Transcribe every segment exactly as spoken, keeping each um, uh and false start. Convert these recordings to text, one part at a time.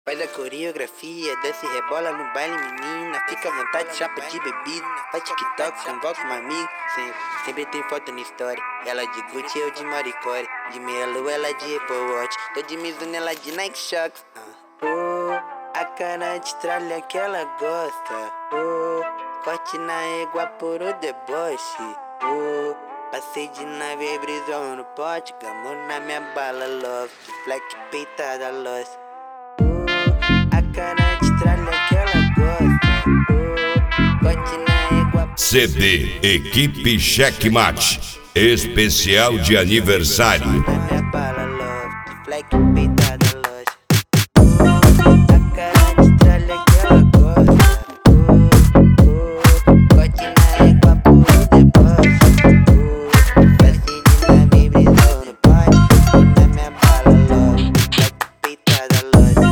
Faz a coreografia, desce e rebola no baile, menina. Fica à vontade, chapa de bebida. Faz TikTok, convoca uma amiga. Sempre, sempre tem foto na história. Ela de Gucci, eu de Maricore. De Melo, ela de Apple Watch. Tô de Mizuno, ela de Nike Shox. uh. Oh, a cara de tralha que ela gosta. Oh, corte na égua por o deboche. Oh, passei de nave, brisou no pote. Gamou na minha bala, love. Black peitada, lost. A cara de tralha que ela gosta. Oh, bote na égua. C D Equipe Checkmate especial de aniversário. Na minha bala, love. Black peitada, lost. Oh, a cara de tralha que ela gosta. Oh, oh, bote na égua por deboche. Oh, passei de nave, brisou no pote. Na minha bala, love. Black peitada, lost.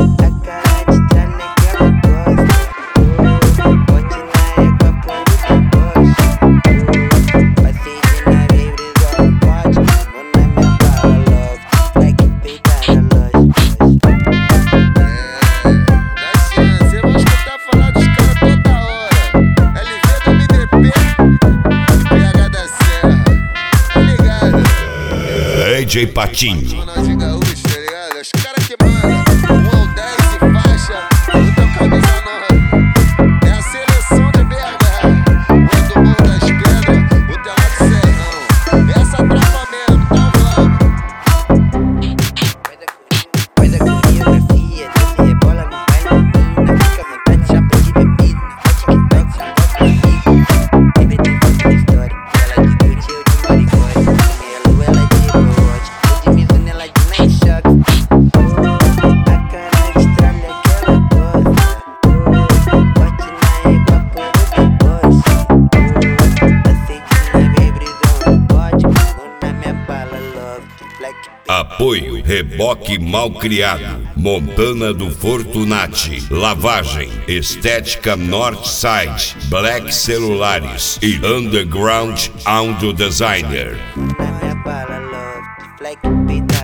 D J Patinho. Os caras que mandam um ou dez e faixa, luta camisa nove. É a seleção de B H, o do Morro das Pedras, o Telado Serrão. Essa trava mesmo, então vamos. Faz a coreografia, desce e rebola no baile, menina. Fica à vontade, chapa de bebida. Faz TikTok, convoca uma amiga. Sempre tem foto na história. Ela de Gucci, eu de Maricore. De Melo, ela de Apple Watch. Tô de Mizuno, ela de Nike Shox. A cara de tralha que ela gosta. Bote na égua por o deboche. Passei de nave, brisou no pote. Gamou na minha bala, love. Black Apoio Reboque Malcriado, Montana do Fortunati, Lavagem, Estética Northside, Black Celulares e Underground Audio Designer. na minha bala, love. Black peitada.